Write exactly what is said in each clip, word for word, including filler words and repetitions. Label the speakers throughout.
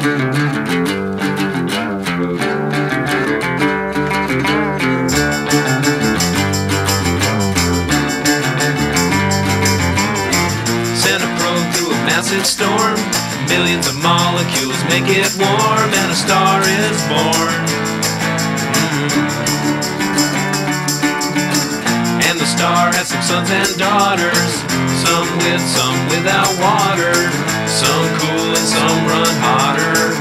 Speaker 1: Send a probe through a massive storm. Millions of molecules make it warm, and a star is born. Mm. And the star has some sons and daughters, some with, some without water, some cool and some run hotter.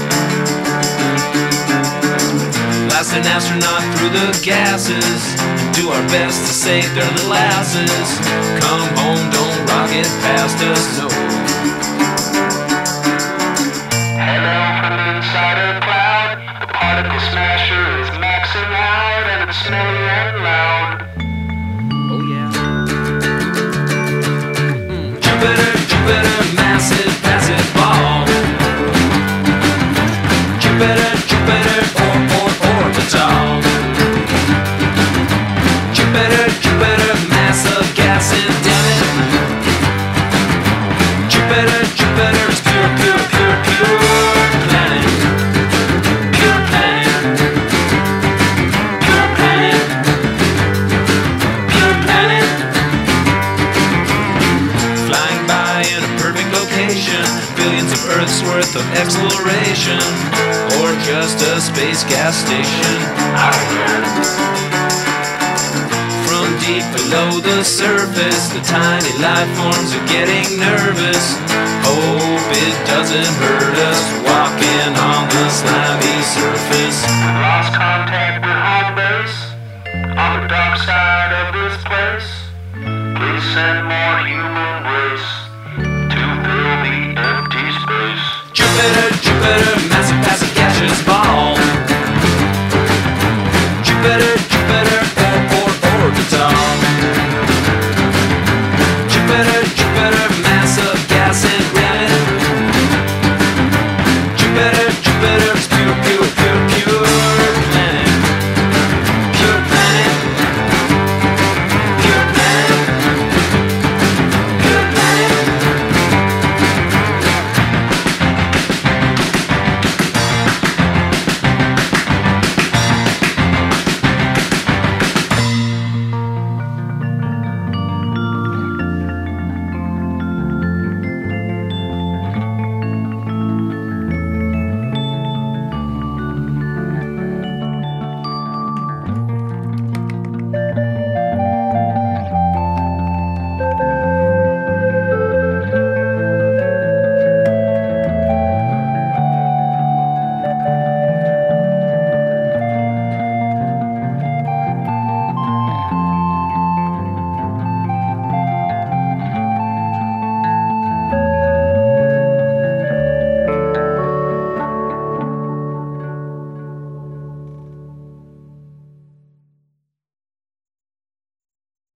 Speaker 1: Blast an astronaut through the gases, do our best to save their little asses. Come home, don't rocket past us, no.
Speaker 2: Hello from inside a cloud. The particle smasher is maxing out, and it's smelly and loud.
Speaker 1: Oh yeah. Mm. Jupiter, Jupiter, massive, massive ball. Jupiter, Jupiter, or, or, orbital. Jupiter, Jupiter, massive gas and damn it. Jupiter, Jupiter is pure, pure, pure, pure planet. Pure planet. Pure planet. Pure planet. Flying by in a perfect location, billions of Earths worth of exploration, or just a space gas station. I don't know. From deep below the surface, the tiny life forms are getting nervous. Hope it doesn't hurt us walking on the slimy surface.
Speaker 2: Lost contact with home base on the dark side of this place. Please send more human race.